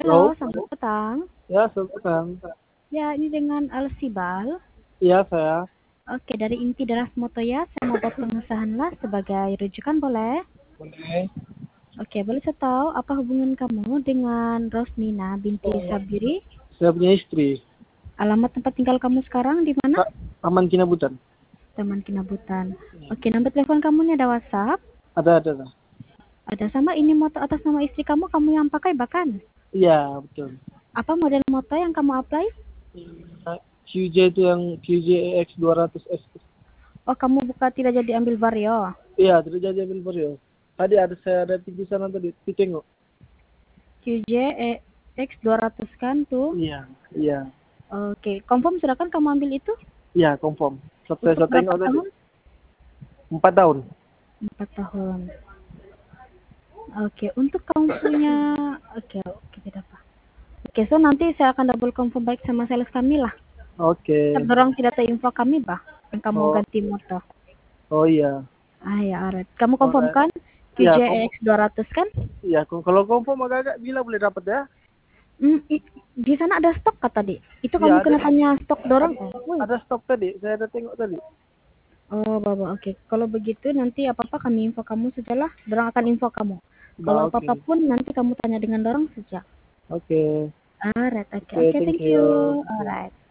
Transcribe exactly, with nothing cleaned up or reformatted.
Halo, Halo, selamat petang. ya selamat petang. Ya, ini dengan Alsibal. Iya saya. Oke, dari inti Deras Motoya, saya mau buat pengesahan lah sebagai rujukan, boleh? Boleh. Oke, boleh saya tahu apa hubungan kamu dengan Rosmina binti Sabiri? Saya punya istri. Alamat tempat tinggal kamu sekarang di mana? Kak, Taman Kinabutan. Taman Kinabutan. Oke, nomor telepon kamu ini ada WhatsApp? Ada ada. ada. Ada, sama ini moto atas nama istri kamu, kamu yang pakai bahkan. Iya betul. Apa model moto yang kamu apply? Nah, Q J itu yang Q J E X dua ratus S. Oh, kamu buka tidak jadi ambil Vario. Iya, tidak jadi ambil Vario. Tadi ada saya ada di sana tadi, ditengok. Q J E X dua ratus kan tuh? Iya, iya. Oke, confirm sudah kan kamu ambil itu? Iya, confirm. Sampai Untuk saya berapa tengok tadi. tahun? Empat tahun. Empat tahun. Oke, untuk kamu punya, oke, oke tidak apa. Oke, so nanti saya akan double confirm baik sama sales kami lah. Oke. Tetap dorong tidak tahu info kami bah, yang kamu Oh, ganti motor. oh iya. Ah ya, alright. Kamu confirm Alright. kan? Iya, Q J E X confirm. dua ratus kan? Iya, kalau confirm agak-agak bila boleh dapat ya? Hmm, i- di sana ada stok kata tadi. Itu Iya, kamu ada. kena tanya stok dorong. Ada, Oh, wih. ada stok tadi, saya ada tengok tadi. Oh, Bapak, oke. Kalau begitu nanti apa-apa kami info kamu sajalah. Dorong akan info kamu. Kalau Bah, apa-apa oke. pun nanti kamu tanya dengan dorong saja. Oke. Alright, oke. Oke, Oke, thank thank you. you. Thank you. Alright.